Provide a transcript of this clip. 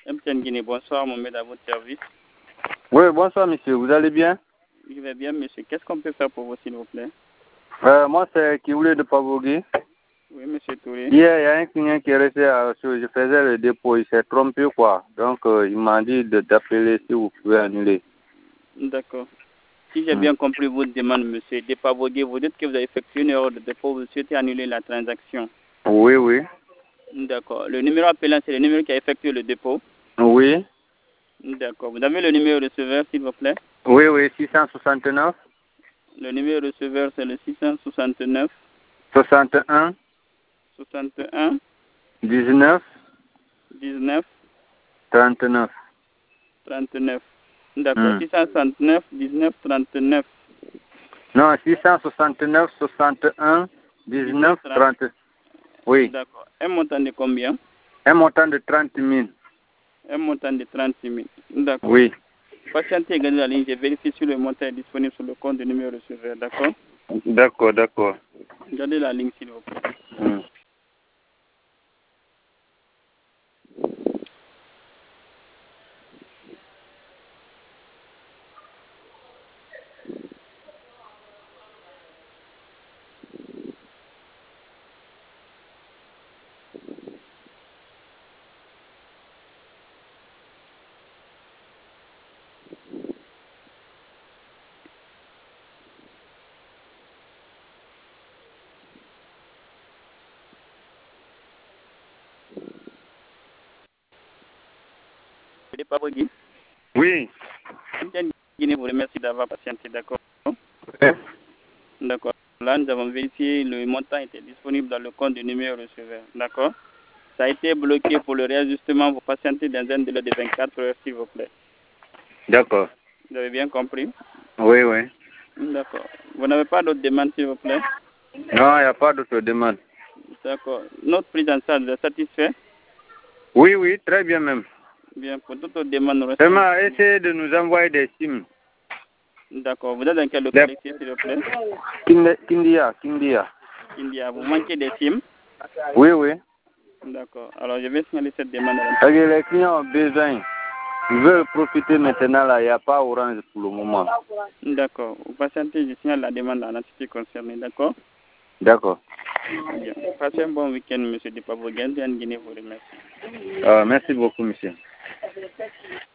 MTN Guinée, bonsoir, Mohamed, à votre service. Oui, bonsoir monsieur, vous allez bien? Je vais bien, monsieur. Qu'est-ce qu'on peut faire pour vous, s'il vous plaît? Moi, c'est qui voulait de Pavogui. Oui, monsieur Touré. Hier, il y a un client qui est resté je faisais le dépôt, il s'est trompé, quoi. Donc, il m'a dit d'appeler si vous pouvez annuler. D'accord. Si j'ai bien compris votre demande, monsieur, de Pavogui, vous dites que vous avez effectué une erreur de dépôt, vous souhaitez annuler la transaction. Oui, oui. D'accord. Le numéro appelant, c'est le numéro qui a effectué le dépôt. Oui. D'accord. Vous avez le numéro receveur, s'il vous plaît? Oui, oui, 669. Le numéro receveur, c'est le 669 61 61 19 19 39. 39. D'accord. 669 19 39. Non, 669 61 19 30. Oui. D'accord. Un montant de combien? Un montant de 30 000. Un montant de 30 000. D'accord. Oui. Patientez, gardez la ligne. Je vérifie si le montant est disponible sur le compte du numéro receveur. D'accord? D'accord, d'accord. Gardez la ligne, s'il vous plaît. Oui. Guinée vous remercie d'avoir patienté, d'accord? Oui. D'accord. Là, nous avons vérifié, le montant était disponible dans le compte du numéro receveur, d'accord? Ça a été bloqué pour le réajustement. Vous patientez dans un délai de 24 heures, s'il vous plaît. D'accord. Vous avez bien compris? Oui, oui. D'accord. Vous n'avez pas d'autres demandes, s'il vous plaît? Non, il n'y a pas d'autre demande. D'accord. Notre prise en charge est satisfait? Oui, oui, très bien même. Bien, pour toute autre demande, nous restons... Vraiment, essayez de nous envoyer des SIM. D'accord. Vous êtes dans quelle localité, s'il vous plaît? Kindia. India. Vous manquez des SIM? Oui, oui. D'accord. Alors, je vais signaler cette demande. Les clients ont besoin. Ils veulent profiter maintenant, là, il n'y a pas Orange pour le moment. D'accord. Vous patientez, je signale la demande à l'entité concernée, d'accord? D'accord. Bien. Passez un bon week-end, monsieur Depavo. Guinée vous remercie. Merci beaucoup, monsieur.